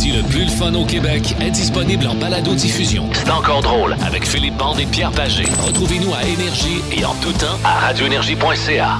comédie le plus le fun au Québec est disponible en balado-diffusion. C'est encore drôle avec Philippe Bande et Pierre Pagé. Retrouvez-nous à Énergie et en tout temps à radioénergie.ca.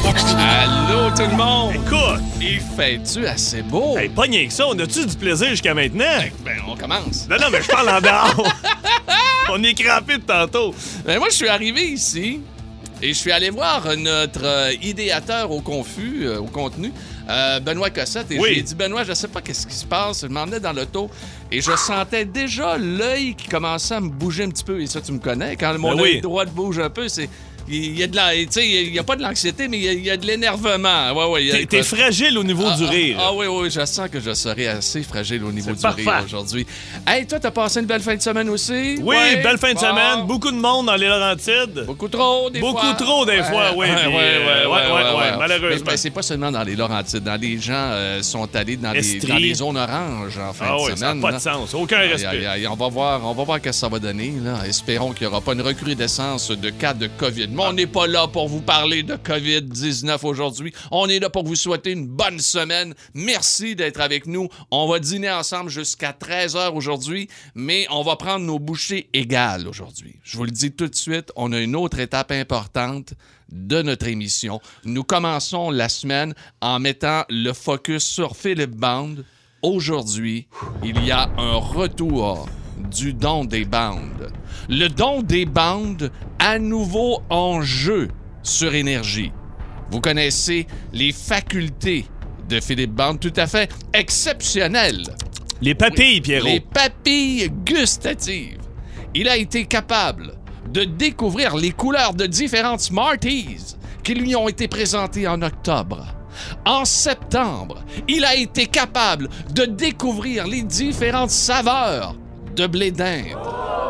Allô tout le monde! Écoute! Il fait-tu assez beau? Hey, pas rien que ça, on a-tu du plaisir jusqu'à maintenant? Ben, on commence. Non, mais je parle en dehors! On est crampé de tantôt! Ben, moi, je suis arrivé ici et je suis allé voir notre idéateur au contenu, Benoît Cossette, et j'ai dit, Benoît, je sais pas qu'est-ce qui se passe. Je m'emmenais dans l'auto et je sentais déjà l'œil qui commençait à me bouger un petit peu. Et ça, tu me connais. Quand mon œil droit bouge un peu, c'est... Il y a de la, tu sais, il y a pas de l'anxiété, mais il y a de l'énervement. Ouais. T'es fragile au niveau du rire. Oui, je sens que je serai assez fragile au niveau du rire aujourd'hui. Hey, toi, t'as passé une belle fin de semaine aussi? Oui, belle fin de semaine. Beaucoup de monde dans les Laurentides. Beaucoup trop, des fois. Beaucoup trop, des fois, oui. Malheureusement. Mais c'est pas seulement dans les Laurentides. Les gens sont allés dans les zones oranges en fin de semaine. Ça n'a pas de sens. Aucun respect. On va voir ce que ça va donner. Là. Espérons qu'il n'y aura pas une recrudescence de cas de COVID. Mais on n'est pas là pour vous parler de COVID-19 aujourd'hui. On est là pour vous souhaiter une bonne semaine. Merci d'être avec nous. On va dîner ensemble jusqu'à 13h aujourd'hui, mais on va prendre nos bouchées égales aujourd'hui. Je vous le dis tout de suite, on a une autre étape importante de notre émission. Nous commençons la semaine en mettant le focus sur Philippe Bande. Aujourd'hui, il y a un retour du don des bandes. Le don des bandes, à nouveau en jeu sur Énergie. Vous connaissez les facultés de Philippe Bande, tout à fait exceptionnelles. Les papilles, Pierrot. Les papilles gustatives. Il a été capable de découvrir les couleurs de différentes Smarties qui lui ont été présentées en octobre. En septembre, il a été capable de découvrir les différentes saveurs de blé d'Inde.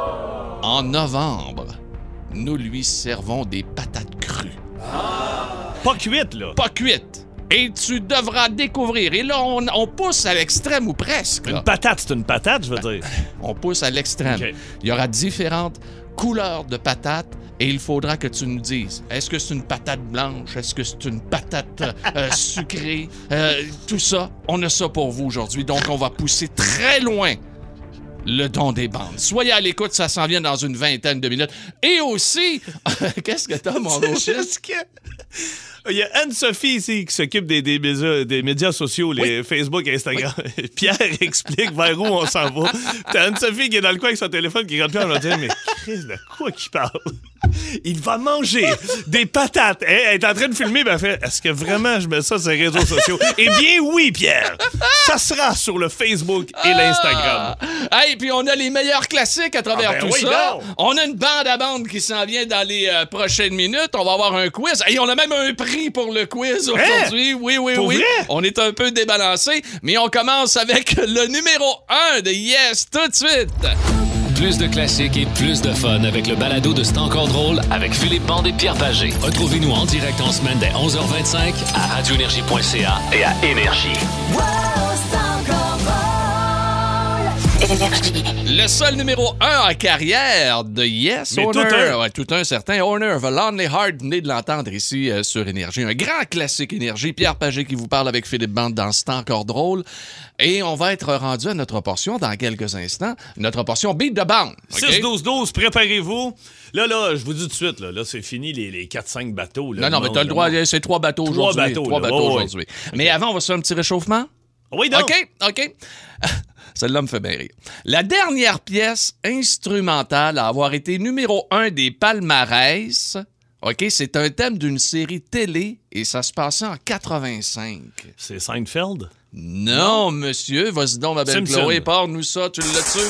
En novembre, nous lui servons des patates crues. Pas cuites, là. Pas cuites. Et tu devras découvrir. Et là, on pousse à l'extrême ou presque. Une patate, c'est une patate, je veux dire. On pousse à l'extrême. Okay. Il y aura différentes couleurs de patates et il faudra que tu nous dises, est-ce que c'est une patate blanche? Est-ce que c'est une patate sucrée? Tout ça, on a ça pour vous aujourd'hui. Donc, on va pousser très loin le don des bandes. Soyez à l'écoute, ça s'en vient dans une vingtaine de minutes. Et aussi, qu'est-ce que t'as, mon beau fils? Il y a Anne-Sophie ici qui s'occupe des médias sociaux, les Facebook et Instagram. Oui. Pierre explique vers où on s'en va. T'as Anne-Sophie qui est dans le coin avec son téléphone qui regarde Pierre et va dire, mais Chris, de quoi qu'il parle? Il va manger des patates. Elle est en train de filmer, ben elle fait, est-ce que vraiment je mets ça sur les réseaux sociaux? Eh bien oui, Pierre! Ça sera sur le Facebook et l'Instagram. Hey, puis on a les meilleurs classiques à travers tout ça. Non. On a une bande à bande qui s'en vient dans les prochaines minutes. On va avoir un quiz. Et on a même un prix pour le quiz aujourd'hui. Oui. Vrai? On est un peu débalancé, mais on commence avec le numéro 1 de Yes tout de suite. Plus de classiques et plus de fun avec le balado de C'est encore drôle avec Philippe Bande et Pierre Pagé. Retrouvez-nous en direct en semaine dès 11h25 à radioénergie.ca et à Énergie. Le seul numéro 1 en carrière de Yes, tout un certain Owner of a Lonely Heart, venez de l'entendre ici sur Énergie. Un grand classique Énergie. Pierre Pagé qui vous parle avec Philippe Bande dans C'est encore drôle. Et on va être rendu à notre portion dans quelques instants. Notre portion Beat the Band. Okay? 6-12-12, préparez-vous. Là, je vous dis tout de suite, là c'est fini les 4-5 bateaux. Là, non, mais t'as le droit, c'est 3 bateaux aujourd'hui. 3 bateaux aujourd'hui. Okay. Mais avant, on va se faire un petit réchauffement? Oui, donc. OK. Celle-là me fait bien rire. La dernière pièce instrumentale à avoir été numéro 1 des palmarès, OK, c'est un thème d'une série télé et ça se passait en 85. C'est Seinfeld? Non, monsieur. Vas-y donc, ma belle Chloé, parle-nous ça. Tu l'as-tu?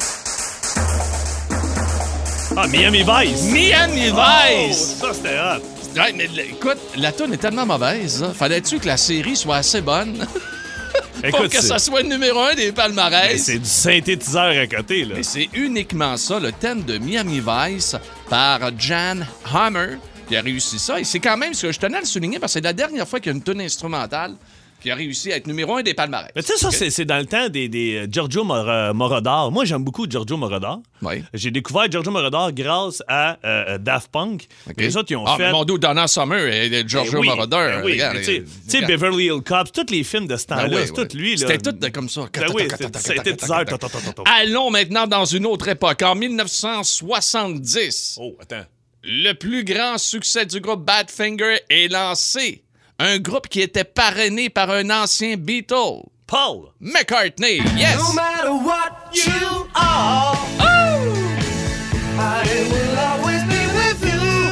Miami Vice! Miami Vice! Ça, c'était hot. Ouais, mais écoute, la toune est tellement mauvaise. Là. Fallait-tu que la série soit assez bonne? Pour que ça soit le numéro 1 des palmarès. Mais c'est du synthétiseur à côté, là. Mais c'est uniquement ça, le thème de Miami Vice par Jan Hammer qui a réussi ça. Et c'est quand même ce que je tenais à le souligner parce que c'est la dernière fois qu'il y a une tune instrumentale qui a réussi à être numéro 1 des palmarès. Mais tu sais, ça, c'est dans le temps des Giorgio Moroder. Moi, j'aime beaucoup Giorgio Moroder. Oui. J'ai découvert Giorgio Moroder grâce à Daft Punk. Les autres, ils ont fait... mon dos, Donna Summer et Giorgio Moroder. Oui, tu sais, Beverly Hills Cops, tous les films de ce temps-là, c'est tout lui. C'était tout comme ça. Oui, c'était 10 heures. Allons maintenant dans une autre époque. En 1970. Oh, attends. Le plus grand succès du groupe Badfinger est lancé. Un groupe qui était parrainé par un ancien Beatle. Paul McCartney, yes! No matter what you are, I will always be with you.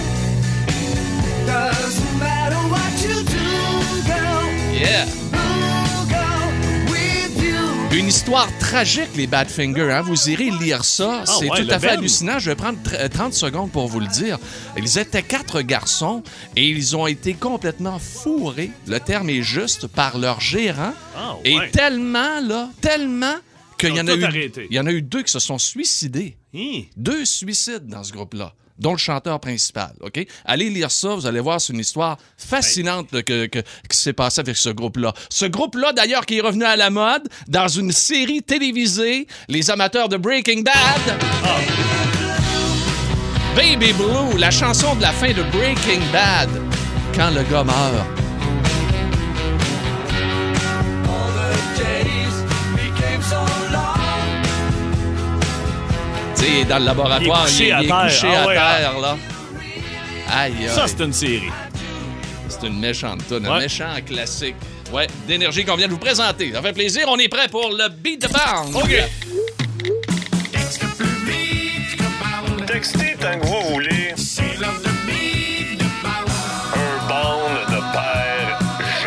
Doesn't matter what you do, girl. Yeah! We'll go with you. Une histoire tragique, les Badfinger. Hein? Vous irez lire ça. C'est ouais, tout à fait band. hallucinant. Je vais prendre 30 secondes pour vous le dire. Ils étaient 4 garçons et ils ont été complètement fourrés, le terme est juste, par leur gérant. Ah, ouais. Et tellement qu'il Ils y ont en a tout eu, arrêté. il y en a eu 2 qui se sont suicidés. 2 suicides dans ce groupe-là, dont le chanteur principal. OK? Allez lire ça, vous allez voir, c'est une histoire fascinante qui s'est passée avec ce groupe-là. Ce groupe-là, d'ailleurs, qui est revenu à la mode dans une série télévisée, les amateurs de Breaking Bad. Baby Blue, la chanson de la fin de Breaking Bad, quand le gars meurt. All the days became so long. Tu sais, dans le laboratoire, Il est couché à terre. couché Ah à ouais, terre, là. Aïe, aïe. Ça, c'est une série. C'est une méchante toune, un Ouais. méchant classique. Ouais, d'énergie qu'on vient de vous présenter. Ça fait plaisir, on est prêt pour le Beat the Band. OK. Textez tant que vous voulez. Un band ne perd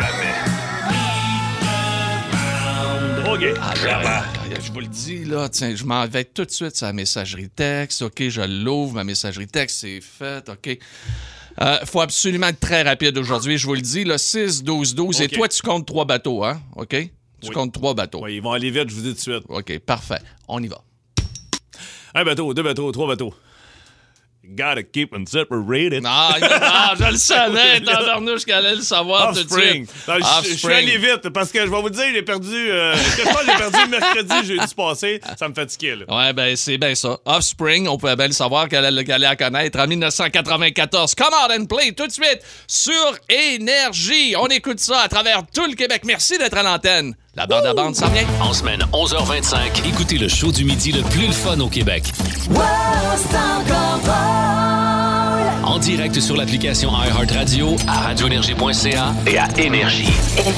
jamais. OK. Je vous le dis, là, tiens, je m'en vais tout de suite sur la messagerie texte. OK, je l'ouvre, ma messagerie texte, c'est fait, OK. Faut absolument être très rapide aujourd'hui, je vous le dis, là, 6-12-12. Et OK. toi, tu comptes 3 bateaux, hein? OK? Tu comptes 3 bateaux. Ouais, ils vont aller vite, je vous dis tout de suite. OK, parfait. On y va. Un bateau, 2 bateaux, 3 bateaux. Gotta keep them separated. Non, je le savais, tabarnouche qu'elle allait le savoir tout de Offspring. suite. Non, je suis allé vite parce que je vais vous dire, j'ai perdu. Je pense que j'ai perdu mercredi, jeudi passé. Ça me fatiguait, là. Ouais, ben c'est bien ça. Offspring, on peut bien le savoir qu'elle allait la connaître en 1994. Come out and play tout de suite sur Énergie. On écoute ça à travers tout le Québec. Merci d'être à l'antenne. La bande à bande, ça vient. En semaine 11h25, écoutez le show du midi le plus le fun au Québec. Wow, c'est encore drôle. En direct sur l'application iHeartRadio, à radioénergie.ca et à Énergie.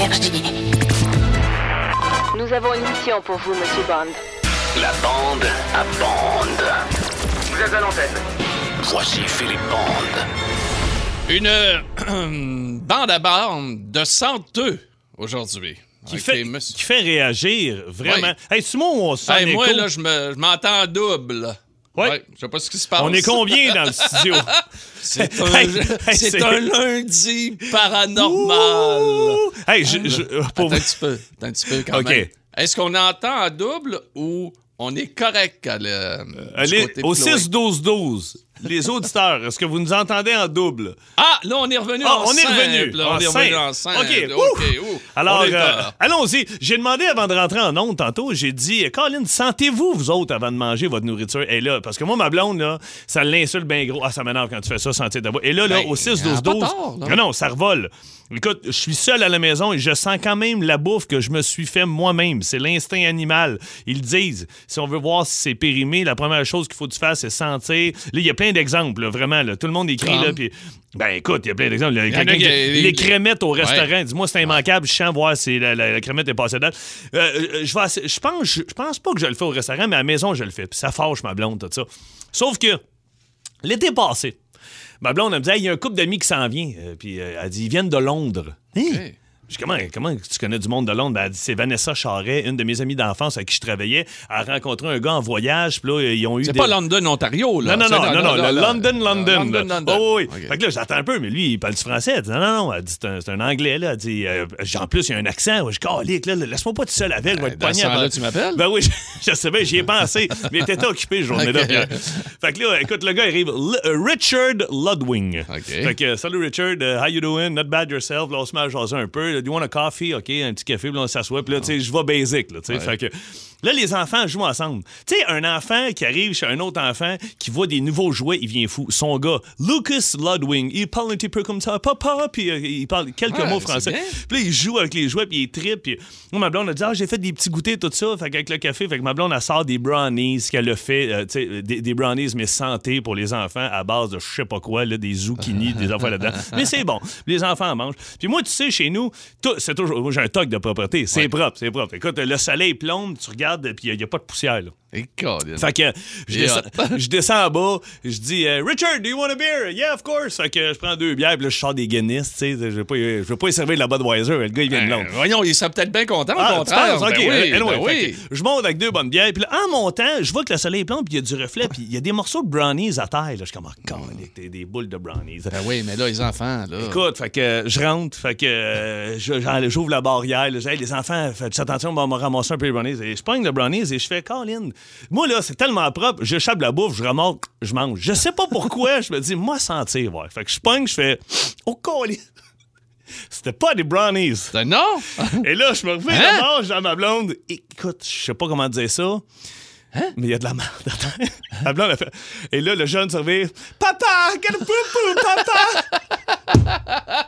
Nous avons une mission pour vous, Monsieur Bond. La bande à bande. Vous êtes à l'antenne. Voici Philippe Bond. Une bande à bande de 102 aujourd'hui. Qui Ok, fait monsieur. qui fait réagir, vraiment. Oui. Hey, c'est moi où on se sent Hey, moi, écho? là, je m'entends en double. Ouais. Ouais, je sais pas ce qui se passe. On est combien dans le studio? C'est un, Hey, c'est- un lundi paranormal. Ouh! Hey, pour Attends un petit peu quand OK. même. Est-ce qu'on entend en double ou on est correct du allez, côté de au Chloé? 6-12-12, les auditeurs, est-ce que vous nous entendez en double? Ah, là, on est revenu Ah, en on est simple, revenu. là, on est revenu en simple. OK. OK. Ouh. Alors, On est peur. allons-y. J'ai demandé avant de rentrer en onde tantôt, j'ai dit, Colin, sentez-vous, vous autres, avant de manger votre nourriture? Et là, parce que moi, ma blonde, là, ça l'insulte bien gros. Ah, ça m'énerve quand tu fais ça, sentir d'abord. Et là, Ben, au elle a 6-12-12, pas tort, là. non, ça revole. Écoute, je suis seul à la maison et je sens quand même la bouffe que je me suis fait moi-même. C'est l'instinct animal. Ils disent, si on veut voir si c'est périmé, la première chose qu'il faut que tu fasses, c'est sentir. Là, il y a plein d'exemples, là, vraiment. Là. Tout le monde écrit, là, puis... Ben, écoute, il y a plein d'exemples. Il y a quelqu'un les crémettes au restaurant. Dis-moi, c'est immanquable. Je sens voir si la crémette est passée dedans. Je pense pas que je le fais au restaurant, mais à la maison, je le fais. Puis ça fâche ma blonde, tout ça. Sauf que, l'été passé, ma blonde, elle me dit, il y a un couple d'amis qui s'en vient. Puis elle dit, ils viennent de Londres. Hein? OK. Je dis, comment tu connais du monde de Londres? Ben, elle dit, c'est Vanessa Charret, une de mes amies d'enfance avec qui je travaillais. Elle a rencontré un gars en voyage, puis là, ils ont eu C'est des... pas London, Ontario, là. Non, le London. London. Oh, oui. OK. Fait que là, j'attends un peu, mais lui, il parle du français. Elle dit, non. Elle dit, c'est un anglais, là. Elle dit, en plus, il y a un accent. Je dis, calique, là, laisse-moi pas tout seul avec. Je vais être Dans ce poigné. temps-là, tu m'appelles? Ben oui, je sais bien, j'y ai pensé. Mais il était occupé, ce journée-là. OK. Fait que là, écoute, le gars arrive, Richard Ludwig. OK. Fait que, salut Richard, how you doing? Not bad yourself. Là, on se met à jaser un peu. do you want a coffee? OK, un petit café, puis là, on s'assoit, puis là, tu sais, je vais basic, là, tu sais. Fait que là, les enfants jouent ensemble. Tu sais, un enfant qui arrive chez un autre enfant qui voit des nouveaux jouets, il vient fou. Son gars, Lucas Ludwig, il parle un petit peu comme ça, papa, puis il parle quelques mots français. Puis là, il joue avec les jouets, puis il trippe. Puis moi, ma blonde a dit, j'ai fait des petits goûters, tout ça, fait qu'avec le café, fait que ma blonde, elle sort des brownies qu'elle a fait, tu sais, des brownies, mais santé pour les enfants à base de je sais pas quoi, là, des zucchini, des affaires là-dedans. Mais c'est bon. Les enfants en mangent. Puis moi, tu sais, chez nous, c'est toujours, moi, j'ai un toc de propreté. C'est propre, c'est propre. Écoute, le soleil plombe, tu regardes, puis il n'y a pas de poussière, là. Fait que je descends en bas, je dis Richard, do you want a beer? Yeah, of course. Fait que je prends 2 bières, puis là, je sors des Guinness, tu sais. Je veux pas y servir de la Budweiser. Le gars, il vient de Londres. Voyons, il serait peut-être bien content, au contraire. OK, anyway, oui. Je monte avec 2 bonnes bières, puis là, en montant, je vois que le soleil plombe, puis il y a du reflet, puis il y a des morceaux de brownies à terre. Là, je suis comme, des boules de brownies. Ben oui, mais là, les enfants, là. Écoute, fait que je rentre, fait que j'ouvre la barrière. Là, les enfants, faites attention, on va ramasser un peu les brownies. Et je pogne le brownies et je fais, Colin, moi, là, c'est tellement propre, j'échappe la bouffe, je remonte, je mange. Je sais pas pourquoi, je me dis, moi, sentir, ouais. Fait que je pogne, je fais, oh, Colin. C'était pas des brownies. Non? Et là, je me refais le mange dans ma blonde. Écoute, je sais pas comment dire ça. Mais il y a de la merde dedans. La blonde a fait. Et là, le jeune surveille. Papa, get a poo-poo, papa!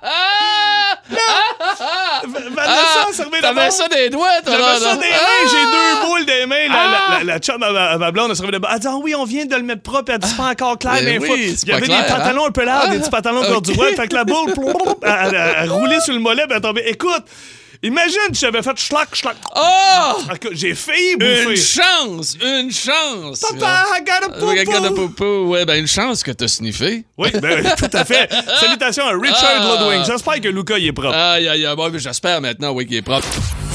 Vanessa surveille de T'avais ça des doigts, toi, J'avais ça des mains, j'ai 2 boules des mains. La chum à ma blonde a surveillé de bas. Elle dit, oui, on vient de le mettre propre. Elle dit, c'est pas encore clair. Mais oui, il y avait des pantalons un peu larges, des petits pantalons de corduroy. Fait que la boule, elle roulait sur le mollet, puis elle tombait. Écoute, imagine, j'avais fait schlac. Oh! J'ai failli bouffer. Une chance! Papa, I got a poo-poo. Ouais, ben une chance que t'as sniffé. Oui, ben tout à fait. Salutations à Richard Ludwig. J'espère que Luca, il est propre. Aïe, bon, j'espère maintenant, oui, qu'il est propre.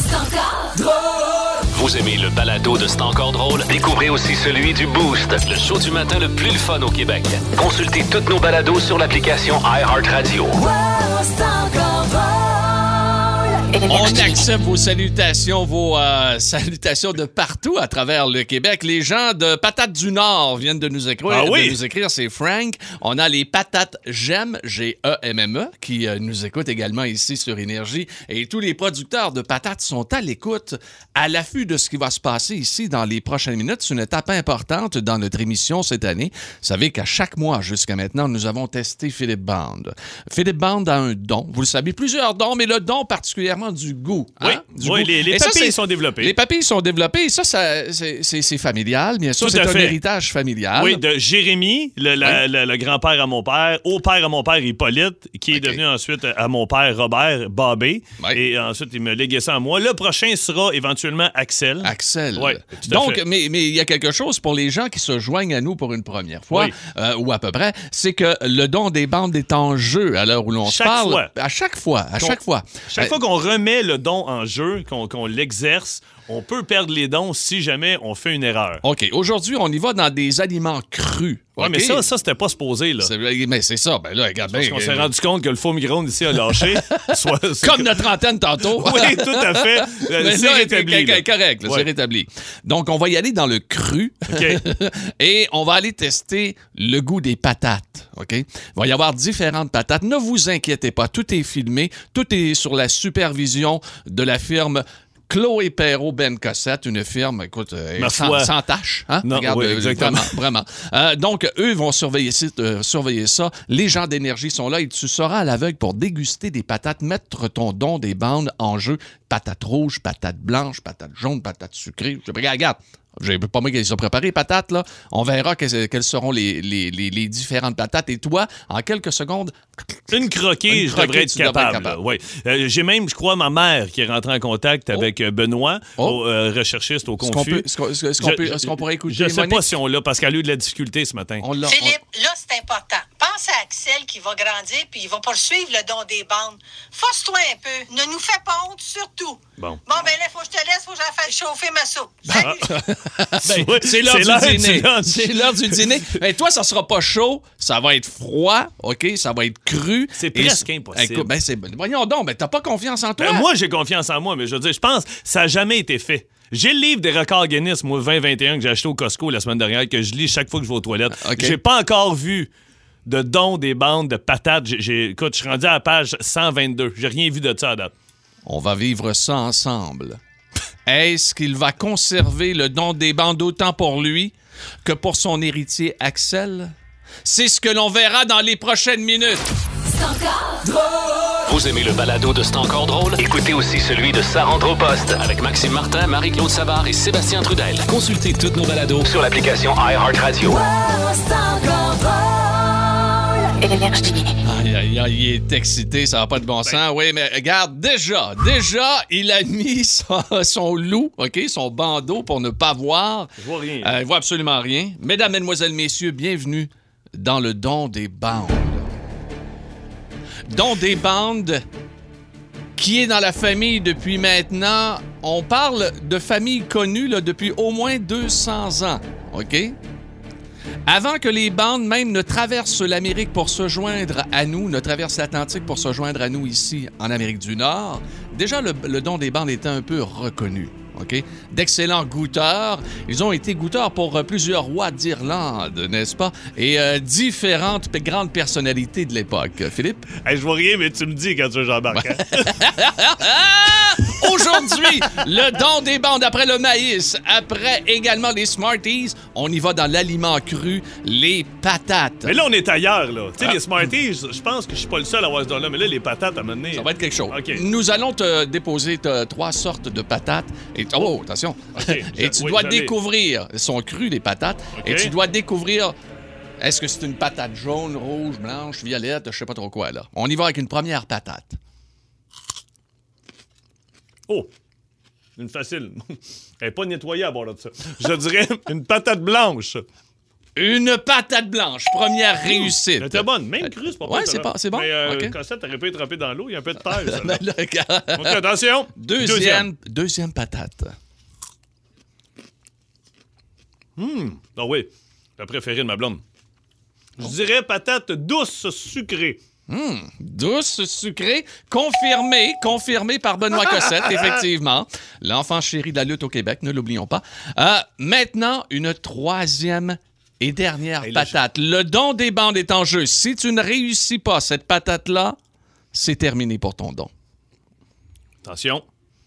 Vous aimez le balado de C'est encore drôle? Découvrez aussi celui du Boost, le show du matin le plus fun au Québec. Consultez toutes nos balados sur l'application iHeartRadio. On accepte vos salutations, salutations de partout à travers le Québec. Les gens de Patates du Nord viennent de nous écrire. Ah oui? De nous écrire, c'est Frank. On a les Patates J'aime, G-E-M-M-E, qui nous écoutent également ici sur Énergie. Et tous les producteurs de patates sont à l'écoute, à l'affût de ce qui va se passer ici dans les prochaines minutes. C'est une étape importante dans notre émission cette année. Vous savez qu'à chaque mois, jusqu'à maintenant, nous avons testé Philippe Band. Philippe Band a un don. Vous le savez, plusieurs dons, mais le don particulièrement du goût. Oui, hein? Du oui goût. les papilles sont développées. Les papilles sont développées. Ça c'est familial. Bien sûr, Tout c'est à un fait. héritage familial. Oui, de Jérémy, le grand-père à mon père, au père à mon père Hippolyte, qui est devenu ensuite à mon père Robert Babé. Oui. Et ensuite, il me léguait ça à moi. Le prochain sera éventuellement Axel. Oui, tout à donc, fait. mais il y a quelque chose pour les gens qui se joignent à nous pour une première fois, ou à peu près, c'est que le don des bandes est en jeu à l'heure où l'on se parle. À chaque fois. Chaque fois qu'on remet le don en jeu, qu'on l'exerce, on peut perdre les dons si jamais on fait une erreur. OK. Aujourd'hui, on y va dans des aliments crus. Oui, okay? mais ça, c'était pas supposé, là. Mais c'est ça. Ben là, regarde bien. Parce qu'on s'est rendu compte que le faux micro-ondes ici a lâché. Comme notre antenne tantôt. Oui, tout à fait. C'est rétabli. Correct, c'est rétabli. Donc, on va y aller dans le cru. OK. Et on va aller tester le goût des patates. OK? Il va y avoir différentes patates. Ne vous inquiétez pas. Tout est filmé. Tout est sur la supervision de la firme Chloé Perrault Ben Cossette, une firme, écoute, sans tâche. Hein? Non, regarde, oui, exactement. Vraiment. Donc, eux vont surveiller ça. Les gens d'énergie sont là et tu seras à l'aveugle pour déguster des patates, mettre ton don des bandes en jeu. Patates rouges, patates blanches, patates jaunes, patates sucrées. Regarde. J'ai pas moi qui les ai préparées, patates, là. On verra quelles seront les différentes patates. Et toi, en quelques secondes... Une croquée, je devrais être capable. Oui. J'ai même, je crois, ma mère qui est rentrée en contact avec Benoît, recherchiste au Confus. Est-ce qu'on pourrait écouter Je ne sais Monique? pas si on l'a, parce qu'elle a eu de la difficulté ce matin. Philippe, là, c'est important. Pense à Axel qui va grandir puis il va poursuivre le don des bandes. Force-toi un peu. Ne nous fais pas honte, surtout. Bon, ben là, faut que je te laisse, faut que j'en fasse chauffer ma soupe. Salut! C'est l'heure du dîner. C'est l'heure du dîner. Mais toi, ça sera pas chaud, ça va être froid, OK? Ça va être cru. C'est presque impossible. Écoute, voyons donc, t'as pas confiance en toi? Moi, j'ai confiance en moi, mais je veux dire, je pense que ça n'a jamais été fait. J'ai le livre des records Guinness, moi, 2021, que j'ai acheté au Costco la semaine dernière, que je lis chaque fois que je vais aux toilettes. Okay. J'ai pas encore vu de don des bandes de patates. Écoute, je suis rendu à la page 122. J'ai rien vu de ça à date. On va vivre ça ensemble. Est-ce qu'il va conserver le don des bandes autant pour lui que pour son héritier Axel? C'est ce que l'on verra dans les prochaines minutes. Vous aimez le balado de C'est encore drôle? Écoutez aussi celui de Ça rentre au poste avec Maxime Martin, Marie-Claude Savard et Sébastien Trudel. Consultez toutes nos balados sur l'application iHeartRadio. Aïe, aïe, aïe, il est excité, ça n'a pas de bon sens. Oui, mais regarde, déjà, il a mis son loup, OK, son bandeau pour ne pas voir. Je vois rien. Il voit absolument rien. Mesdames, mesdemoiselles, messieurs, bienvenue dans le don des bandes. Don des bandes qui est dans la famille depuis maintenant, on parle de famille connue là, depuis au moins 200 ans, OK? Avant que les bandes même ne traversent l'Amérique pour se joindre à nous, ne traversent l'Atlantique pour se joindre à nous ici en Amérique du Nord, déjà le don des bandes était un peu reconnu. OK? D'excellents goûteurs. Ils ont été goûteurs pour plusieurs rois d'Irlande, n'est-ce pas? Et différentes grandes personnalités de l'époque. Philippe? Hey, je vois rien, mais tu me dis quand tu veux j'embarque. Aujourd'hui, le don des bandes après le maïs, après également les Smarties, on y va dans l'aliment cru, les patates. Mais là, on est ailleurs, là. Tu sais, les Smarties, je pense que je suis pas le seul à avoir ce don-là, mais là, les patates, à un moment donné... Ça va être quelque chose. OK. Nous allons te déposer 3 sortes de patates. Et, oh, attention. Okay. Et tu dois découvrir, elles sont crues, les patates, OK. et tu dois découvrir, est-ce que c'est une patate jaune, rouge, blanche, violette, je sais pas trop quoi, là. On y va avec une première patate. Oh! Une facile. Elle n'est pas nettoyée à bord de ça. Je dirais une patate blanche. Une patate blanche, première réussite. Elle était bonne, même crue, c'est pas Ouais, pire, c'est bon. Mais OK. Cossette, t'aurais pu être trempée dans l'eau, il y a un peu de terre, ça. Ben là, regarde. OK, attention. Deuxième patate. Ah oui, la préférée de ma blonde. Je dirais patate douce sucrée. Douce, sucrée, confirmée par Benoît Cossette, effectivement. L'enfant chéri de la lutte au Québec, ne l'oublions pas. Maintenant, une troisième et dernière patate. Le don des bandes est en jeu. Si tu ne réussis pas cette patate-là, c'est terminé pour ton don. Attention.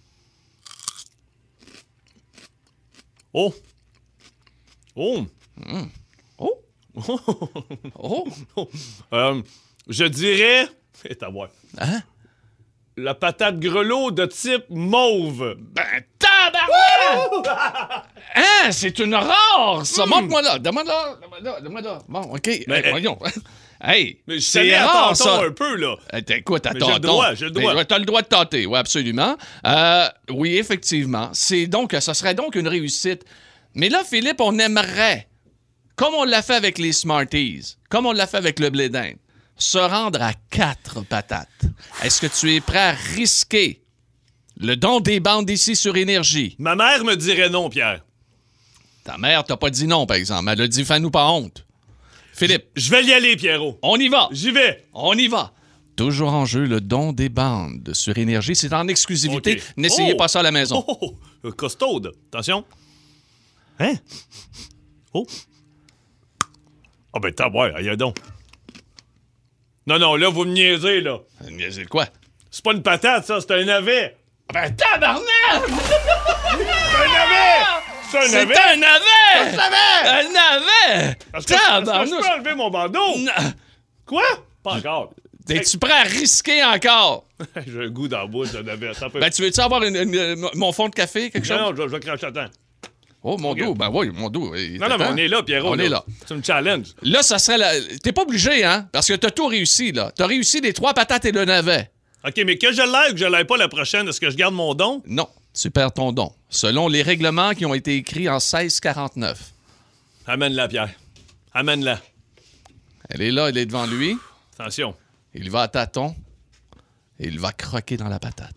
Oh! Oh! Oh! Oh! Je dirais... à voir. Hein? La patate grelot de type mauve. Ben, tabarnak! Hein? C'est une rare, ça. Montre-moi là. Demande-moi là. Bon, OK. Mais, voyons. Hey, Mais je c'est savais à rare, tâton ça. un peu, là. Écoute, à Mais j'ai le droit, j'ai le droit. T'as le droit de tâter, oui, absolument. Oui, effectivement. Ça serait donc une réussite. Mais là, Philippe, on aimerait, comme on l'a fait avec les Smarties, comme on l'a fait avec le blé d'Inde, se rendre à 4 patates. Est-ce que tu es prêt à risquer le don des bandes ici sur Énergie? Ma mère me dirait non, Pierre. Ta mère t'a pas dit non, par exemple. Elle a dit « fais-nous pas honte ». Philippe. Je vais y aller, Pierrot. On y va. J'y vais. On y va. Toujours en jeu, le don des bandes sur Énergie. C'est en exclusivité. Okay. N'essayez pas ça à la maison. Costaude. Attention. Hein? Oh. Ah ben, t'as ouais, aïe donc. Non, là, vous me niaisez, là. Niaiser quoi? C'est pas une patate, ça, c'est un navet. Ben, tabarnak! C'est un navet! C'est un navet! C'est un navet! Je savais! Un navet! Est-ce que je peux enlever mon bandeau? Quoi? Pas encore. Es-tu prêt à risquer encore? J'ai un goût dans la bouche de navet. Ben, tu veux-tu avoir mon fond de café, quelque chose? Non, je vais cracher à temps. Oh, mon dos, ben oui, mon dos. Non, mais on est là, Pierrot. On est là. C'est une challenge. Là, ça serait T'es pas obligé, hein? Parce que t'as tout réussi, là. T'as réussi les 3 patates et le navet. OK, mais que je l'aille ou que je l'aille pas la prochaine, est-ce que je garde mon don? Non, tu perds ton don. Selon les règlements qui ont été écrits en 1649. Amène-la, Pierre. Amène-la. Elle est là, elle est devant lui. Attention. Il va à tâtons et il va croquer dans la patate.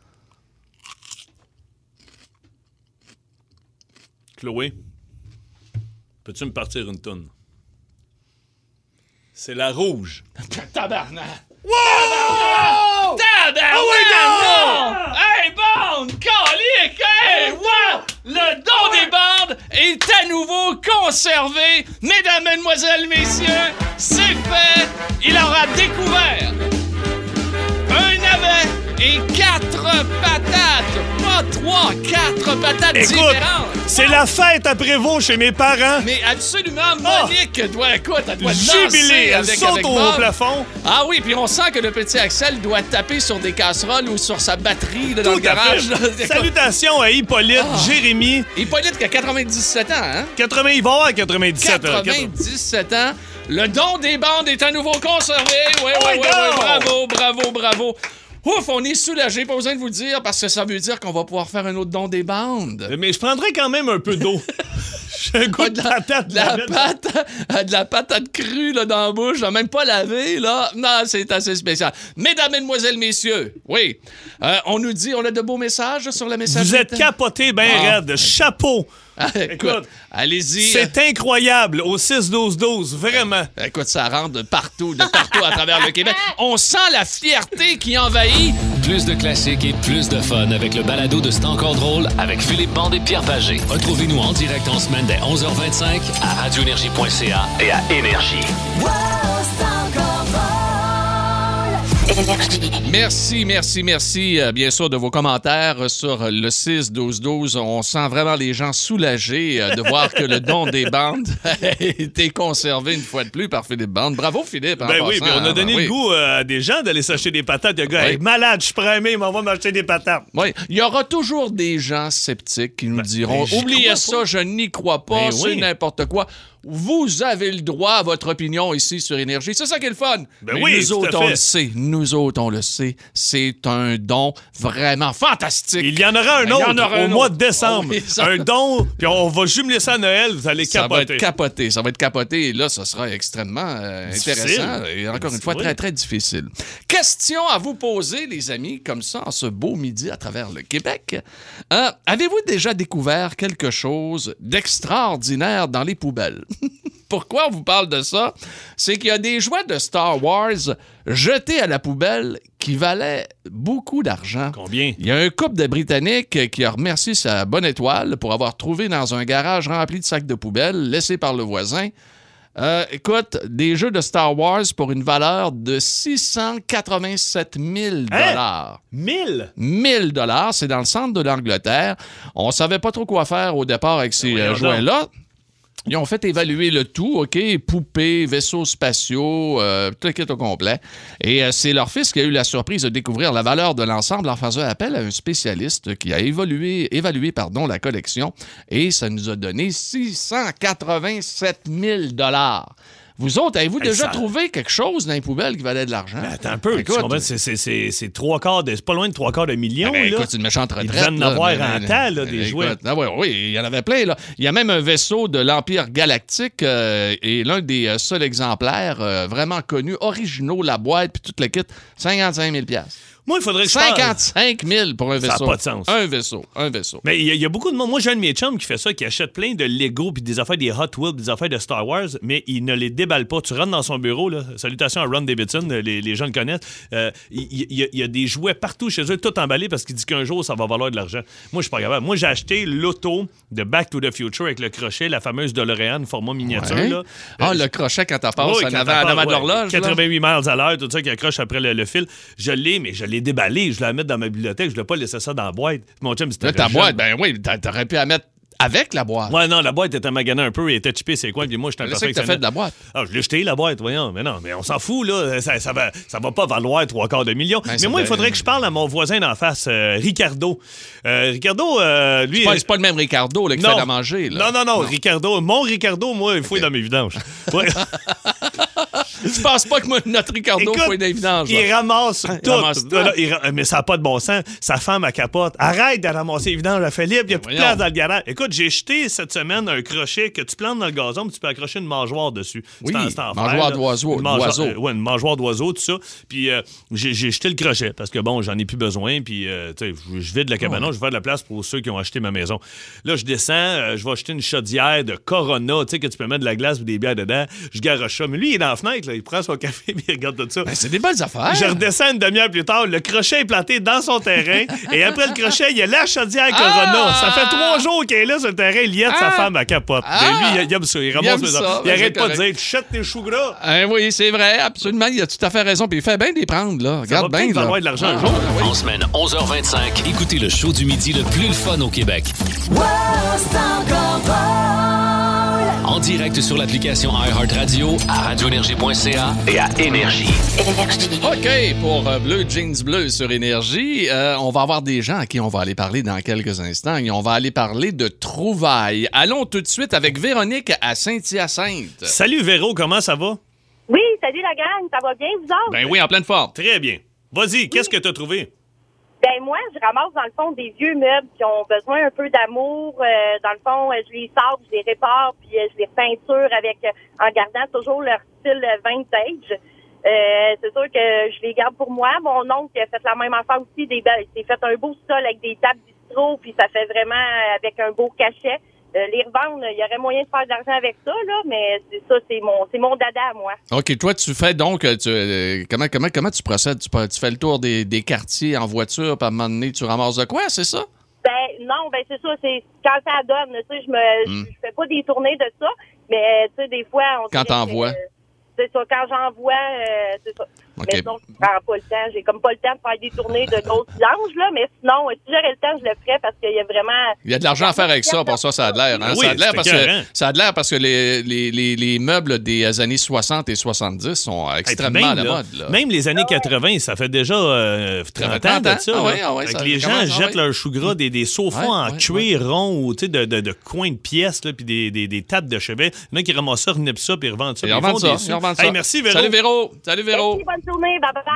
Chloé, peux-tu me partir une toune? C'est la rouge. Tabarnak! Wow! Tabarnak! Oh my God! Non! Hey, bande! Calique! Hey, wow! Le don des bandes est à nouveau conservé. Mesdames, mesdemoiselles, messieurs, c'est fait! Il aura découvert un navet et 4 3, 4 patates Écoute, différentes. c'est la fête à Prévost chez mes parents. Mais absolument, Monique doit, elle doit Jubilé, danser elle saute avec au Bob. plafond. Ah oui, puis on sent que le petit Axel doit taper sur des casseroles ou sur sa batterie là, dans le Tout à garage. fait. Salutations à Hippolyte, Jérémy. Hippolyte qui a 97 ans, hein? 80, il va avoir 97 ans. 97 ans. Le don des bandes est à nouveau conservé. Oui, Oh oui, my oui, God! bravo. Ouf, on est soulagé, pas besoin de vous le dire, parce que ça veut dire qu'on va pouvoir faire un autre don des bandes. Mais je prendrais quand même un peu d'eau. J'ai un goût de patate. De la patate crue là, dans la bouche, même pas lavée, là. Non, c'est assez spécial. Mesdames, mesdemoiselles, messieurs, oui, on nous dit, on a de beaux messages sur la messagerie. Vous êtes capotés bien raide. Chapeau. Écoute, allez-y. C'est incroyable au 6-12-12, vraiment. Écoute, ça rentre de partout à travers le Québec. On sent la fierté qui envahit. Plus de classiques et plus de fun avec le balado de C'est encore drôle avec Philippe Bande et Pierre Pagé. Retrouvez-nous en direct en semaine dès 11h25 à radioénergie.ca et à Énergie. Merci, bien sûr, de vos commentaires sur le 6-12-12. On sent vraiment les gens soulagés de voir que le don des bandes a été conservé une fois de plus par Philippe Bande. Bravo, Philippe. Ben oui, puis on a donné le goût à des gens d'aller s'acheter des patates. Il y a un gars, Oui. hey, malade, je suis primé, il m'en va m'acheter des patates. Oui, il y aura toujours des gens sceptiques qui nous diront j'y oubliez crois ça, pas. je n'y crois pas, Ben c'est oui. n'importe quoi. Vous avez le droit à votre opinion ici sur Énergie. C'est ça qui est le fun. Ben Mais oui, nous tout à autres, on fait. le sait. Nous autres, on le sait. C'est un don vraiment fantastique. Il y en aura un Il y autre en aura au un mois autre. de décembre. Oh oui, ça- Un don, puis on va jumeler ça à Noël, vous allez Ça va capoter. être capoté. Ça va être capoté. Et là, ça sera extrêmement Difficile. intéressant. Et encore une fois, Oui. très, très difficile. Question à vous poser, les amis, comme ça, en ce beau midi à travers le Québec. Avez-vous déjà découvert quelque chose d'extraordinaire dans les poubelles? Pourquoi on vous parle de ça? C'est qu'il y a des jouets de Star Wars jetés à la poubelle qui valaient beaucoup d'argent. Combien? Il y a un couple de Britanniques qui a remercié sa bonne étoile pour avoir trouvé dans un garage rempli de sacs de poubelle laissés par le voisin. Écoute, des jeux de Star Wars pour une valeur de 687 000 $. 1000? 1000 $, c'est dans le centre de l'Angleterre. On savait pas trop quoi faire au départ avec ces voyons jouets-là. Ils ont fait évaluer le tout, OK? Poupées, vaisseaux spatiaux, tout le kit au complet. Et c'est leur fils qui a eu la surprise de découvrir la valeur de l'ensemble en faisant appel à un spécialiste qui a évalué la collection. Et ça nous a donné 687 000 $. Vous autres, avez-vous déjà trouvé quelque chose dans les poubelles qui valait de l'argent? Ben, attends un peu, tu comprends? C'est pas loin de 3/4 de million. Ben, là. écoute, c'est une méchante retraite. Ils devaient en là, avoir mais- en temps, là, des écoute, jouets. oui, il y en avait plein. Là. Il y a même un vaisseau de l'Empire galactique et l'un des seuls exemplaires vraiment connus, originaux, la boîte puis tout le kit, 55 000 $. Moi, il faudrait que je parle. 55 000 pour un Ça a vaisseau. pas de sens. Un vaisseau. Mais il y a beaucoup de monde. Moi, j'ai un de mes chums qui fait ça, qui achète plein de Lego puis des affaires des Hot Wheels, des affaires de Star Wars, mais il ne les déballe pas. Tu rentres dans son bureau, là. Salutations à Ron Davidson, les gens le connaissent. Il y a des jouets partout chez eux, tout emballés parce qu'il dit qu'un jour, ça va valoir de l'argent. Moi, je suis pas capable. Moi, j'ai acheté l'auto de Back to the Future avec le crochet, la fameuse DeLorean, format miniature. Ouais. Là. Le crochet quand t'as passé Oui, en quand avant t'as de pas- l'horloge. 88 miles à l'heure, tout ça qui accroche après le fil. Je l'ai, mais je l'ai déballé. Je l'ai à mettre dans ma bibliothèque. Je ne voulais pas laisser ça dans la boîte. Mon chum, c'était Là, ta jeune. boîte, ben oui, t'aurais pu la mettre avec la boîte. Ouais, non, la boîte était maganée un peu et était chippée ses coins. Puis moi, j'étais un C'est ça que t'as fait de la boîte. Ah, je l'ai jeté, la boîte, voyons. Mais non, mais on s'en fout, là. Ça va pas valoir 3/4 de million. Ben, mais ça moi, il doit- faudrait que je parle à mon voisin d'en face, Ricardo. Ricardo, lui... C'est pas le même Ricardo là, qui fait à manger. Là. Non, Ricardo. Mon Ricardo, moi, il fouille dans mes vidanges. Ouais. Tu penses pas que notre Ricardo Écoute, faut une vidange? il ramasse tout. ramasse tout. Là, mais ça n'a pas de bon sens. Sa femme, elle capote. Arrête de ramasser les vidanges à Philippe. Il n'y a plus de Voyons. place dans le garage. Écoute, j'ai jeté cette semaine un crochet que tu plantes dans le gazon, puis tu peux accrocher une mangeoire dessus. Oui, C'est en fer, mangeoire là. d'oiseau. Une ouais, une mangeoire d'oiseau, tout ça. Puis j'ai jeté le crochet parce que, bon, j'en ai plus besoin. Puis, tu sais, je vide le cabanon. Je vais de la place pour ceux qui ont acheté ma maison. Là, je descends. Je vais acheter une chaudière de Corona, tu sais, que tu peux mettre de la glace ou des bières dedans. Je garoche ça. Mais lui, il est dans la fenêtre. Là. Il prend son café puis il regarde tout ça. Ben, c'est des belles affaires. Je redescends une demi-heure plus tard, le crochet est planté dans son terrain et après le crochet, il y a la chaudière Corona. Ça fait 3 jours qu'elle est là, sur le terrain, Liette, sa femme, elle capote. Mais lui, il aime ça. Il ramasse mes affaires. Il arrête pas de dire, tu jettes tes choux gras. Oui, c'est vrai, absolument. Il a tout à fait raison. Puis il fait bien de les prendre, là. Regarde bien, là. avoir de l'argent un jour. En semaine 11h25, écoutez le show du midi le plus le fun au Québec. En direct sur l'application iHeartRadio, à radioénergie.ca et à Énergie. OK, pour Bleu Jeans Bleu sur Énergie, on va avoir des gens à qui on va aller parler dans quelques instants et on va aller parler de trouvailles. Allons tout de suite avec Véronique à Saint-Hyacinthe. Salut Véro, comment ça va? Oui, salut la gang, ça va bien, vous autres? Ben oui, en pleine forme. Très bien. Vas-y, qu'est-ce que t'as trouvé? Ben moi, je ramasse dans le fond des vieux meubles qui ont besoin un peu d'amour. Dans le fond, je les sors, je les répare, puis je les peinture avec, en gardant toujours leur style vintage. C'est sûr que je les garde pour moi. Mon oncle a fait la même affaire aussi. Il s'est fait un beau sol avec des tables bistrot, puis ça fait vraiment avec un beau cachet. Les revendre, il y aurait moyen de faire de l'argent avec ça, là, mais c'est ça, c'est mon dada à moi. OK, toi, tu fais donc, comment tu procèdes? Tu fais le tour des quartiers en voiture, puis à un moment donné, tu ramasses de quoi, c'est ça? Non, c'est ça, c'est quand ça donne, tu sais, je fais pas des tournées de ça, mais tu sais, des fois, quand t'envoies. C'est ça, quand j'envoie, c'est ça. Okay. Mais sinon, je prends pas le temps. J'ai comme pas le temps de faire des tournées de grosses vidanges, là. Mais sinon, si j'aurais le temps, je le ferais parce qu'il y a vraiment... Il y a de l'argent à faire avec ça. Pour ça, ça a de l'air. Hein? Oui, ça a de l'air parce que les meubles des années 60 et 70 sont extrêmement à la mode. Là. Même les années 80, ça fait déjà 30 ans de ça. Les gens jettent leurs choux gras, des sofas en cuir rond ou de coins de pièces, puis des tables de chevet. Il y en a qui ramassent ça, renippent ça, puis ils revendent ça. Ils revendent ça. Hey, merci, Véro. Salut, Véro. Salut, Véro. Merci, bonne journée.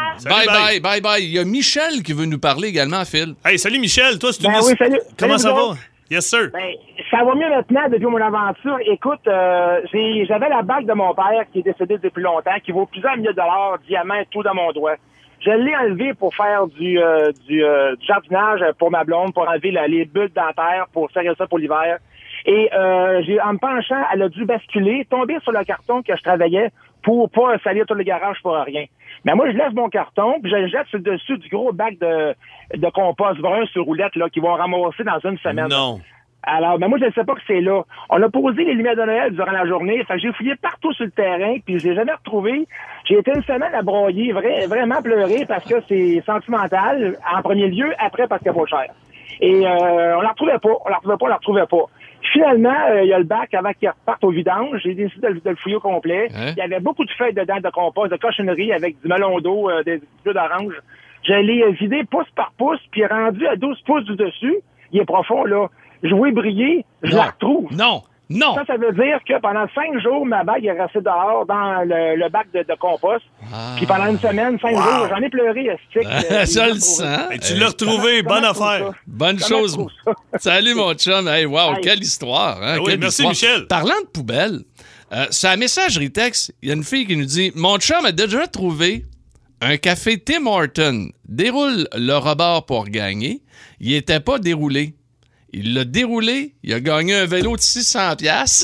Bye. Il y a Michel qui veut nous parler également, Phil. Hey, salut, Michel. Toi, c'est oui, salut. Comment salut, ça va? Yes, sir. Ben, ça va mieux maintenant depuis mon aventure. Écoute, j'avais la bague de mon père qui est décédé depuis longtemps, qui vaut plusieurs milliers de dollars, diamants, tout dans mon doigt. Je l'ai enlevé pour faire du jardinage pour ma blonde, pour enlever les bulles dentaires, pour serrer ça pour l'hiver. Et en me penchant, elle a dû basculer, tomber sur le carton que je travaillais pour pas salir tout le garage pour rien. Mais moi, je laisse mon carton, puis je le jette sur le dessus du gros bac de compost brun sur roulette là, qui vont ramasser dans une semaine. Non. Alors, mais moi, je ne sais pas que c'est là. On a posé les lumières de Noël durant la journée. Fait que j'ai fouillé partout sur le terrain, puis je l'ai jamais retrouvé. J'ai été une semaine à broyer, vraiment pleurer parce que c'est sentimental, en premier lieu, après parce qu'il est pas cher. Et on la retrouvait pas. Finalement, il y a le bac avant qu'il reparte au vidange. J'ai décidé de le fouiller au complet. Hein? Il y avait beaucoup de feuilles dedans de compost, de cochonnerie avec du melon d'eau, des jus d'orange. Je l'ai vidé pouce par pouce, puis rendu à 12 pouces du dessus. Il est profond, là. Je vois briller, je la retrouve. Non. Ça veut dire que pendant 5 jours, ma bague est restée dehors dans le bac de compost. Puis pendant une semaine, 5 jours, j'en ai pleuré, ça le sent. Et tu l'as retrouvé, bonne affaire. Bonne chose. Salut, mon chum. Hey, wow, quelle histoire. Hein? Oui, merci, Michel. Parlant de poubelle, c'est un messagerie texte. Il y a une fille qui nous dit « Mon chum a déjà trouvé un café Tim Hortons. Déroule le rebord pour gagner. Il n'était pas déroulé. Il l'a déroulé, il a gagné un vélo de 600$.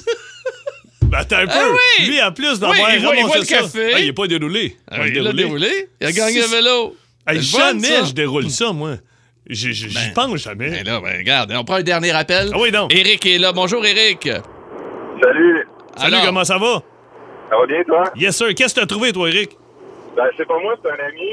Ben, attends un peu. Oui. Lui, en plus d'avoir ramassé le ça, café. il n'est pas déroulé. Il l'a déroulé. Il a gagné un vélo. Hey, jamais je déroule ça, moi. J'y pense jamais. Ben là, regarde, on prend un dernier appel. Ah oui, donc. Éric est là. Bonjour, Éric. Salut. Salut, comment ça va? Ça va bien, toi? Yes, sir. Qu'est-ce que tu as trouvé, toi, Éric? Ben, c'est pas moi, c'est un ami.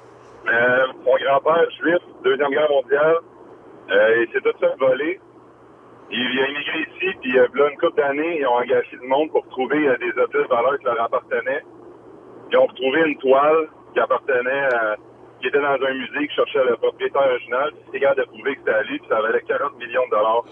Mon grand-père, juif, Deuxième Guerre mondiale. Il s'est tout seul volé. Il a immigré ici, puis là, une couple d'années, ils ont engagé du monde pour trouver des objets de valeur qui leur appartenaient. Ils ont retrouvé une toile qui appartenait qui était dans un musée, qui cherchait le propriétaire original. Puis c'est capable de prouver que c'était à lui, puis ça valait 40 millions de dollars.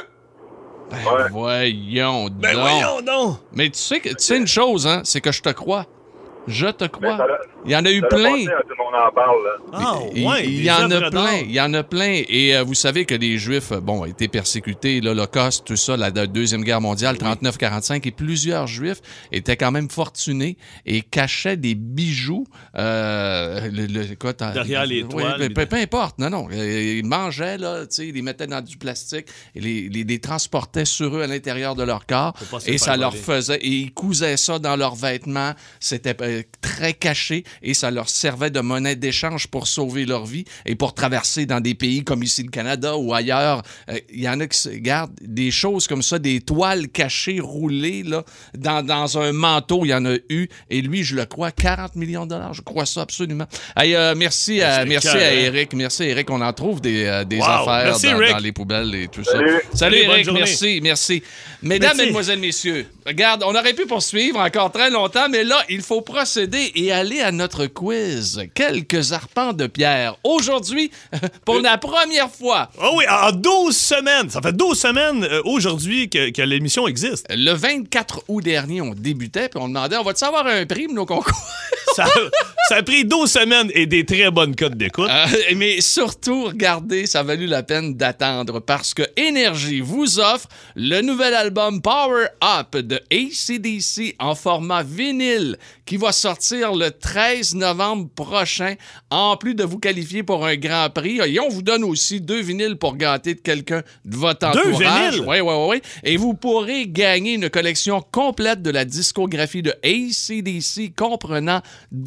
Voyons donc. Voyons donc. Mais tu sais une chose, hein, c'est que je te crois. Je te crois. Il y en a eu plein. Tout le monde en parle, là. Il y en a plein. Il y en a plein. Et vous savez que les Juifs, ont été persécutés, l'Holocauste, tout ça, la Deuxième Guerre mondiale, 39-45, et plusieurs Juifs étaient quand même fortunés et cachaient des bijoux. Derrière les toiles. Peu importe. Non. Ils mangeaient, là, ils les mettaient dans du plastique et les transportaient sur eux à l'intérieur de leur corps. Et ça leur faisait... Et ils cousaient ça dans leurs vêtements. C'était très cachés et ça leur servait de monnaie d'échange pour sauver leur vie et pour traverser dans des pays comme ici le Canada ou ailleurs. Il y en a qui regardent des choses comme ça, des toiles cachées roulées là, dans un manteau, il y en a eu. Et lui, je le crois, 40 millions de dollars. Je crois ça absolument. Hey, merci à Eric. Merci à Eric. On en trouve des affaires dans les poubelles et tout ça. Salut Eric, merci. Mesdames, mesdemoiselles, messieurs, regarde, on aurait pu poursuivre encore très longtemps, mais là, il faut procéder et aller à notre quiz. Quelques arpents de pierre. Aujourd'hui, pour la première fois. Oh oui, en 12 semaines. Ça fait 12 semaines aujourd'hui que l'émission existe. Le 24 août dernier, on débutait, puis on demandait, on va-tu avoir un prix, nos concours? Ça a pris 12 semaines et des très bonnes cotes d'écoute. Mais surtout, regardez, ça a valu la peine d'attendre parce que Énergie vous offre le nouvel album Power Up de AC/DC en format vinyle qui va sortir le 13 novembre prochain, en plus de vous qualifier pour un grand prix. Et on vous donne aussi 2 vinyles pour gâter de quelqu'un de votre entourage. 2 vinyles? Oui. Et vous pourrez gagner une collection complète de la discographie de AC/DC comprenant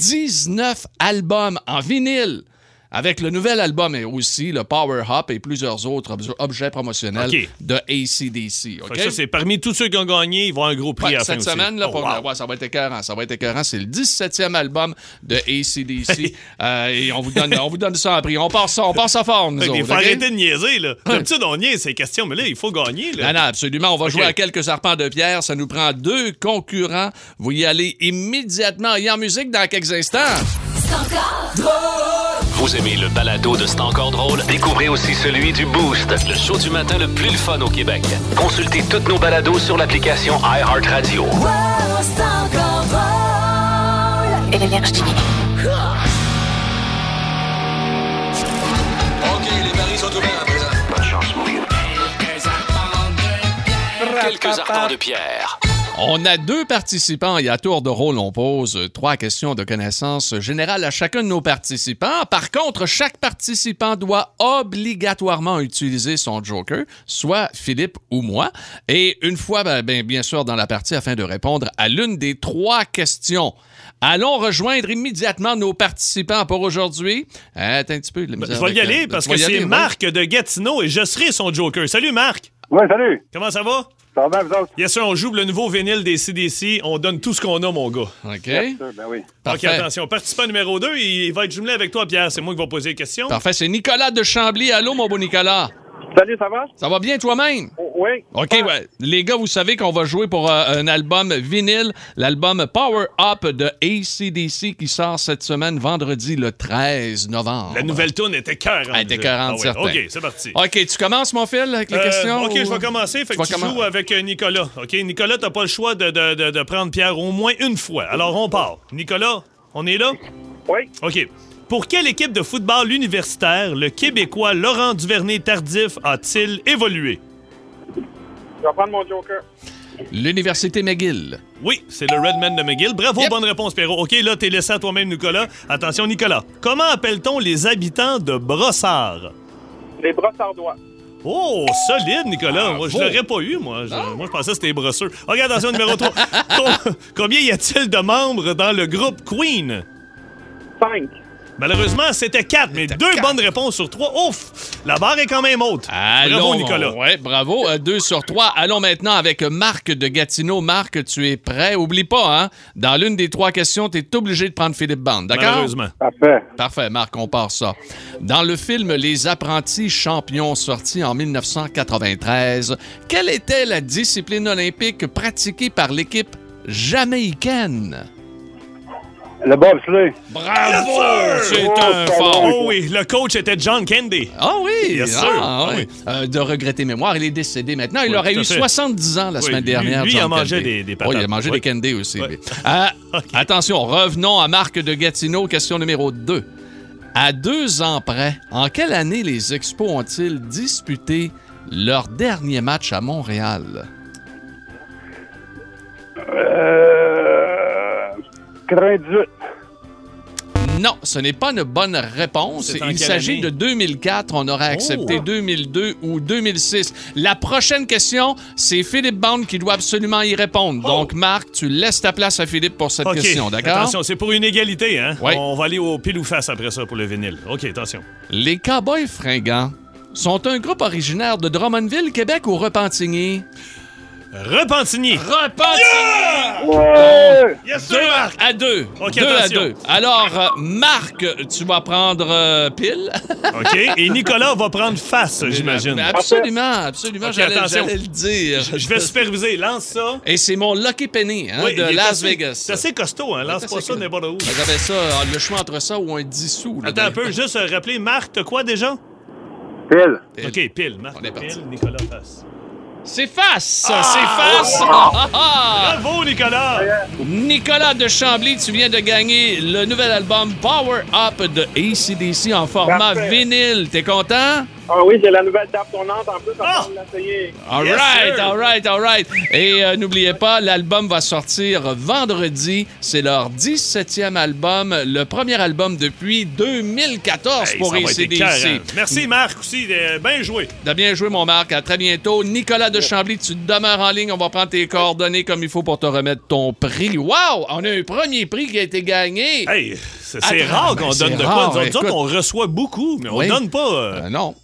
19 albums en vinyle. Avec le nouvel album et aussi le Power Up et plusieurs autres objets promotionnels de AC/DC. Okay? Ça, c'est parmi tous ceux qui ont gagné, ils vont avoir un gros prix à la fin cette semaine, là, ça va être écœurant. C'est le 17e album de AC/DC. Et on vous donne ça en prix. On passe ça fort, nous autres. Il faut arrêter de niaiser, là. D'habitude, on niaise ces questions, mais là, il faut gagner, là. Non, absolument. On va jouer à quelques arpents de pierre. Ça nous prend 2 concurrents. Vous y allez immédiatement. Et en musique dans quelques instants. C'est encore drôle! Vous aimez le balado de C'est encore drôle? Découvrez aussi celui du Boost, le show du matin le plus le fun au Québec. Consultez toutes nos balados sur l'application iHeartRadio. Wow, c'est encore drôle! Et l'énergie. OK, les paris sont ouverts à présent. Bonne chance, mon vieux. Quelques arpents de pierre. On a 2 participants et à tour de rôle, on pose 3 questions de connaissance générale à chacun de nos participants. Par contre, chaque participant doit obligatoirement utiliser son joker, soit Philippe ou moi. Et une fois, bien sûr, dans la partie, afin de répondre à l'une des 3 questions. Allons rejoindre immédiatement nos participants pour aujourd'hui. Attends un petit peu. Je vais y aller parce que c'est Marc de Gatineau et je serai son joker. Salut Marc! Ouais, salut! Comment ça va? Ça va bien, vous autres? Yes, sir, on joue le nouveau vinyle des AC/DC. On donne tout ce qu'on a, mon gars. OK. Yes, sir, ben oui. Parfait. OK, attention. Participant numéro 2, il va être jumelé avec toi, Pierre. C'est moi qui vais poser les questions. Parfait. C'est Nicolas de Chambly. Allô, mon beau Nicolas? Salut, ça va? Ça va bien toi-même? Oui. OK, ouais. Les gars, vous savez qu'on va jouer pour un album vinyle, l'album Power Up de AC/DC qui sort cette semaine, vendredi le 13 novembre. La nouvelle tourne était cœur. Elle était cœurante, certain. OK, c'est parti. OK, tu commences, mon Phil, avec les questions? OK, je vais commencer. Fait que tu joues avec Nicolas. OK, Nicolas, t'as pas le choix de prendre Pierre au moins une fois. Alors, on part. Nicolas, on est là? Oui. OK. Pour quelle équipe de football universitaire le Québécois Laurent Duvernay-Tardif a-t-il évolué? Je vais prendre mon joker. L'Université McGill. Oui, c'est le Redman de McGill. Bravo, bonne réponse, Pierrot. OK, là, t'es laissé à toi-même, Nicolas. Attention, Nicolas. Comment appelle-t-on les habitants de Brossard? Les brossardois. Oh, solide, Nicolas. Moi, je l'aurais pas eu, moi. Moi, je pensais que c'était les brosseux. OK, attention, numéro 3. Combien y a-t-il de membres dans le groupe Queen? 5. Malheureusement, c'était 4, mais 2 bonnes réponses sur 3. Ouf! La barre est quand même haute. Bravo, Nicolas. Oui, bravo. 2 sur 3. Allons maintenant avec Marc de Gatineau. Marc, tu es prêt? Oublie pas, hein? Dans l'une des 3 questions, tu es obligé de prendre Philippe Bande, d'accord? Malheureusement. Parfait. Parfait, Marc, on part ça. Dans le film Les Apprentis champions sorti en 1993, quelle était la discipline olympique pratiquée par l'équipe jamaïcaine? Le bobsleigh. Bravo! C'est Oh, un ça fort. va. Oh oui, le coach était John Candy. Ah oui! Yes, sir. Ah, Ah oui. De regretter mémoire, il est décédé maintenant. Il Oui, aurait tout à eu fait. 70 ans la semaine dernière. Lui, il a John mangé Candy. des patates. Oui, il a mangé Oui. des candy aussi. Oui. lui. OK. Attention, revenons à Marc de Gatineau. Question numéro 2. À 2 ans près, en quelle année les Expos ont-ils disputé leur dernier match à Montréal? 98. Non, ce n'est pas une bonne réponse. C'est en Il quelle s'agit année? de 2004. On aurait accepté 2002 ou 2006. La prochaine question, c'est Philippe Bond qui doit absolument y répondre. Donc, Marc, tu laisses ta place à Philippe pour cette OK. question, d'accord? Attention, c'est pour une égalité, hein? Oui. On va aller au pile ou face après ça pour le vinyle. OK, attention. Les Cowboys fringants sont un groupe originaire de Drummondville, Québec ou Repentigny? Repentigny. Repentigny! Ouais! Yes, sir, Marc! À 2. OK, 2 à attention. 2. Alors, Marc, tu vas prendre pile. OK. Et Nicolas va prendre face, j'imagine. Mais absolument. OK, J'allais attention. le dire. Je vais superviser. Lance ça. Et c'est mon Lucky Penny Oui, il de est Las assez- Vegas. C'est assez costaud, hein? Lance C'est pas assez ça cool. n'importe où. J'avais ça, le choix entre ça ou un 10 sous. là, Attends un d'ailleurs. peu, juste rappeler, Marc, t'as quoi déjà? Pile. Pile. OK, pile. Marc, On est parti. pile, Nicolas face. C'est face! C'est face! Ah, ah. Bravo, Nicolas! Nicolas de Chambly, tu viens de gagner le nouvel album Power Up de AC/DC en format Parfait. vinyle. T'es content? Ah oui, j'ai la nouvelle table tournante en plus, on Ah! va l'essayer. All Yes, right, sir. all right, all right. Et n'oubliez pas, l'album va sortir vendredi. C'est leur 17e album, le premier album depuis 2014 Hey, pour ça va être AC/DC. écœurant. Merci, Marc, aussi. Bien joué. T'as bien joué, mon Marc. À très bientôt. Nicolas de Chambly, tu demeures en ligne. On va prendre tes coordonnées comme il faut pour te remettre ton prix. Wow! On a un premier prix qui a été gagné. Hey, c'est Attends, rare ben, qu'on c'est donne de rare, quoi. Nous autres, écoute. on reçoit beaucoup, mais on Oui. donne pas. Non.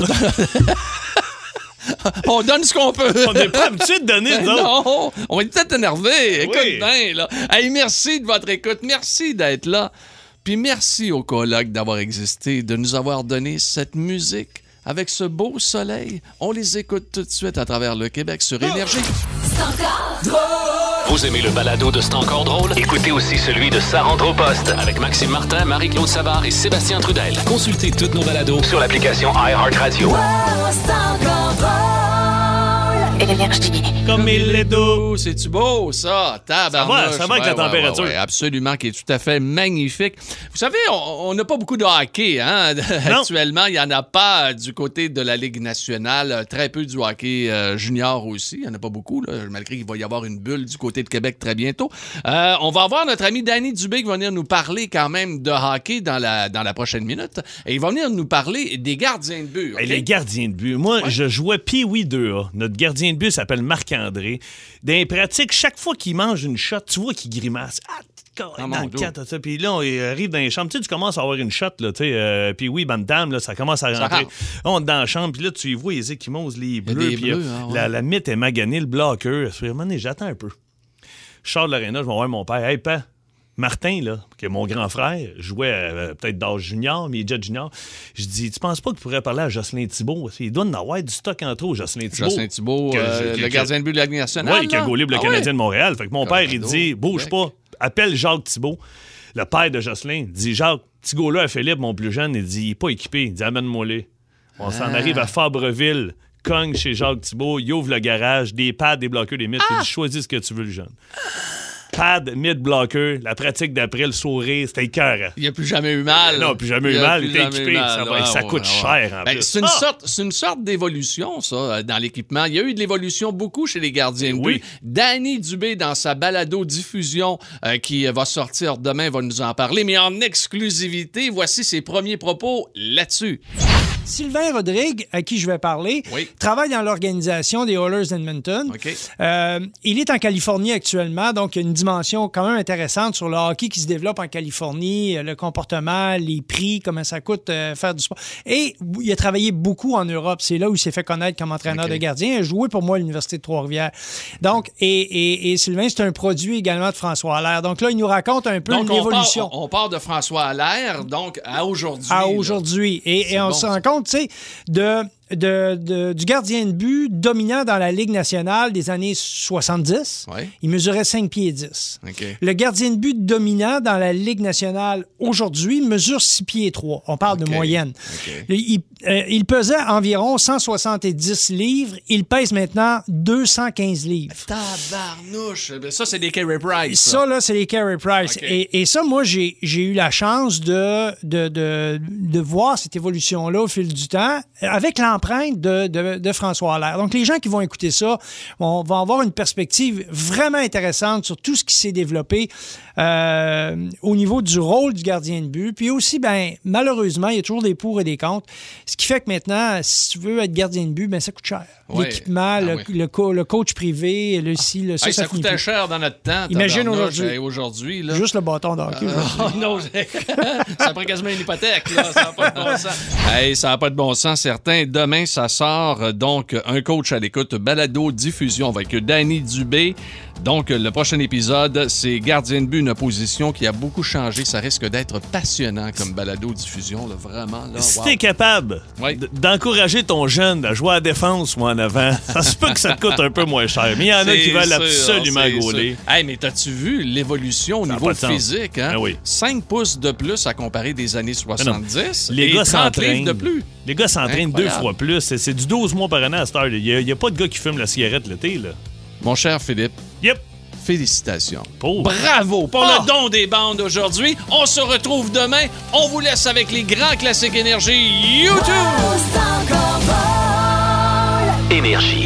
On donne ce qu'on peut. On n'est pas habitué de donner, nous autres. Non, on est peut-être énervé. Écoute Oui. bien, là. Hey, merci de votre écoute. Merci d'être là. Puis merci aux colocs d'avoir existé, de nous avoir donné cette musique. Avec ce beau soleil, on les écoute tout de suite à travers le Québec sur Énergie. Vous aimez le balado de C'est encore drôle? Écoutez aussi celui de Ça rentre au poste avec Maxime Martin, Marie-Claude Savard et Sébastien Trudel. Consultez toutes nos balados sur l'application iHeartRadio. Comme il est doux. Oh, c'est-tu beau, ça? Tabarnouche. Ça va avec la température. Ouais, absolument, qui est tout à fait magnifique. Vous savez, on n'a pas beaucoup de hockey, hein? Actuellement, il n'y en a pas du côté de la Ligue nationale. Très peu du hockey junior aussi. Il n'y en a pas beaucoup, là, malgré qu'il va y avoir une bulle du côté de Québec très bientôt. On va avoir notre ami Danny Dubé qui va venir nous parler quand même de hockey dans la prochaine minute. Et il va venir nous parler des gardiens de but. Hey, OK? les gardiens de but. Moi, je jouais Pee-Wee 2A. Notre gardien de but s'appelle Marc-André. Dans les pratiques, chaque fois qu'il mange une shot, tu vois qu'il grimace. Dans mon le dos. cadre, ça. Puis là, on arrive dans les chambres. Tu sais, tu commences à avoir une shot, là, tu sais. Puis oui, Bantam, là, ça commence à rentrer. rentre. On est dans la chambre, puis là, tu y vois, les échymoses, les bleus. des Puis bleus, hein, ouais. la mythe est maganée, le bloqueur. À un moment donné, j'attends un peu. Je sors de l'aréna, je vais voir mon père. Hey, pa, Martin, là, qui est mon grand frère, jouait peut-être d'âge junior, mais il est déjà junior. Je dis, tu penses pas qu'il pourrait parler à Jocelyn Thibault? Il doit en avoir du stock en trop, Jocelyn Thibault. Jocelyn Thibault, Que- le gardien de but de la Ligue nationale. Oui, qui a là? gaulé pour le Ah Canadien ouais? de Montréal. Fait que mon père, il Colorado, dit, bouge Québec. pas, appelle Jacques Thibault, le père de Jocelyn. Il dit, Jacques, petit gars-là à Philippe, mon plus jeune, il dit, il est pas équipé. Il dit, amène-moi-les. On s'en arrive à Fabreville, cogne chez Jacques Thibault, il ouvre le garage, des pads, des bloqueurs, des mythes. Il dit, choisis ce que tu veux, le jeune. Pad, mid bloqueur, la pratique d'après, le sourire, c'était écœurant. Il n'y a plus jamais eu mal. Non, plus jamais eu Il a mal. plus Il était jamais équipé. eu mal. Ça coûte cher, en Ben, plus. c'est une sorte d'évolution, ça, dans l'équipement. Il y a eu de l'évolution beaucoup chez les gardiens de Oui. but. Danny Dubé, dans sa balado-diffusion qui va sortir demain, va nous en parler. Mais en exclusivité, voici ses premiers propos là-dessus. Sylvain Rodrigue, à qui je vais parler, Oui. travaille dans l'organisation des Oilers d'Edmonton. OK. Il est en Californie actuellement, donc il y a une dimension quand même intéressante sur le hockey qui se développe en Californie, le comportement, les prix, comment ça coûte faire du sport. Et il a travaillé beaucoup en Europe. C'est là où il s'est fait connaître comme entraîneur OK. de gardien. Il a joué pour moi à l'Université de Trois-Rivières. Donc, et Sylvain, c'est un produit également de François Allaire. Donc là, il nous raconte un peu Donc, l'évolution. on part de François Allaire, donc à aujourd'hui. À là. aujourd'hui. Et C'est on bon, se ça. rend compte, tu sais, du gardien de but dominant dans la Ligue nationale des années 70. Ouais. Il mesurait 5 pieds 10. OK. Le gardien de but dominant dans la Ligue nationale aujourd'hui mesure 6 pieds 3. On parle de OK. moyenne. OK. Il pesait environ 170 livres. Il pèse maintenant 215 livres. Tabarnouche. Ben, ça, c'est des Carey Price. Ça, là, c'est les Carey Price. OK. Et ça, moi, j'ai eu la chance de voir cette évolution-là au fil du temps, avec l'entraînement. l'empreinte de François Allaire. Donc, les gens qui vont écouter ça vont avoir une perspective vraiment intéressante sur tout ce qui s'est développé au niveau du rôle du gardien de but. Puis aussi, malheureusement, il y a toujours des pour et des contre. Ce qui fait que maintenant, si tu veux être gardien de but, ça coûte cher. Ouais. L'équipement, le coach privé, ça, ça coûtait plus. cher dans notre temps. Imagine aujourd'hui. Là. Juste le bâton d'hockey. Non, ça prend quasiment une hypothèque. Là. Ça n'a pas de bon sens. Ça n'a pas de bon sens, certain. Demain, ça sort donc un coach à l'écoute, balado diffusion avec Danny Dubé. Donc, le prochain épisode, c'est gardien de but, une position qui a beaucoup changé. Ça risque d'être passionnant comme balado-diffusion, là, vraiment. Là, si t'es capable d'encourager ton jeune à jouer à la défense ou en avant, ça se peut que ça te coûte un peu moins cher. Mais il y en a qui veulent absolument gauler. Hey, mais t'as-tu vu l'évolution au niveau physique? Hein? Oui. 5 pouces de plus à comparer des années 70 les et gars 30 livres de plus. Les gars s'entraînent 2 fois plus. C'est du 12 mois par année à cette heure. Il n'y a pas de gars qui fument la cigarette l'été. Là. Mon cher Philippe. Yep. Félicitations. Bravo pour le don des bandes aujourd'hui. On se retrouve demain. On vous laisse avec les grands classiques Énergie YouTube. Énergie.